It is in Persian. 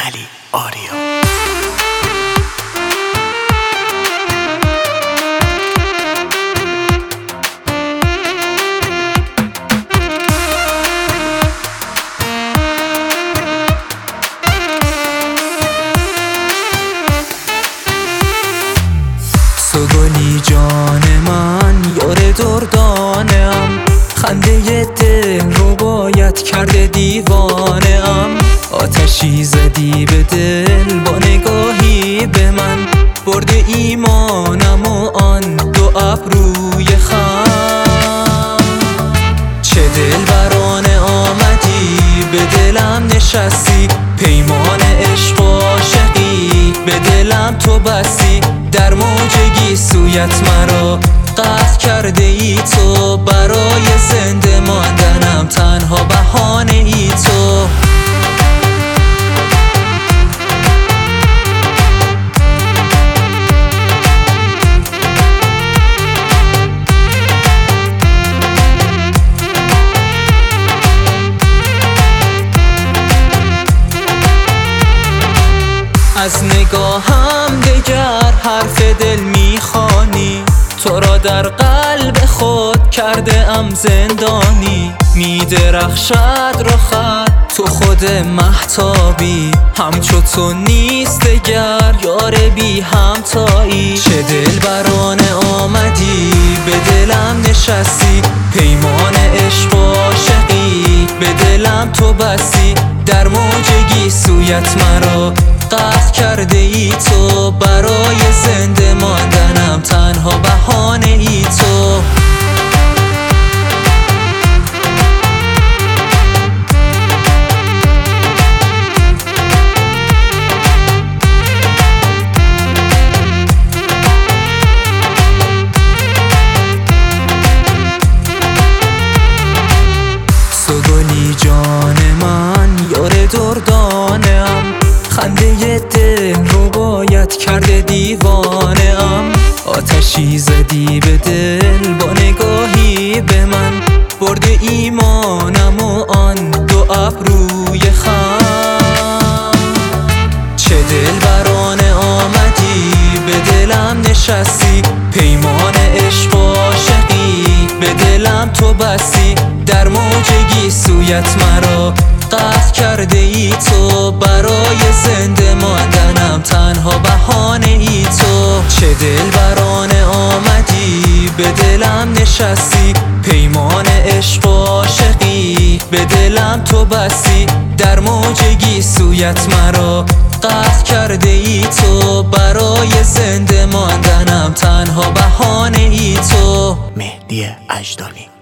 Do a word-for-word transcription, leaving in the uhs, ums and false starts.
علی آریا. سوگلی جان من یار دردانم، خنده دل رو باید کرده دیوانم. آتشی زدی به دل با نگاهی به من، برده ایمانم و آن دو ابروی خم. چه دلبرانه آمدی به دلم نشستی، پیمان عشق و عاشقی به دلم تو بستی. در موج گیسویت مرا قطع کرده ای تو، برای زنده ماندنم تنها بهانه ای تو. از نگاهم دگر حرف دل میخوانی، تو را در قلب خود کرده ام زندانی. میدرخشد رخت تو خود مهتابی، همچو تو نیست دگر یار بی همتایی. چه دلبرانه آمدی به دلم نشستی، پیمان عشق و عاشقی به دلم تو بستی. در موج گیسویت مرا قطع کرده ای تو، برای زنده ماندنم تنها بهانه ای تو. سوگلی جان من یار دردانم، خنده دل رو باید کرده دیوانم. آتشی زدی به دل با نگاهی به من، برده ایمانم و آن دو ابروی خم. چه دلبرانه آمدی به دلم نشستی، پیمان عشق و عاشقی به دلم تو بستی. در موج گیسویت مرا قطع کرده ای تو، برای زنده ماندنم تنها بهانه ای تو. چه دلبرانه آمدی به دلم نشستی، پیمان عشق و عاشقی به دلم تو بستی. در موج گیسویت مرا قطع کرده ای تو، برای زنده ماندنم تنها بهانه ای تو. مهدی اجدانی.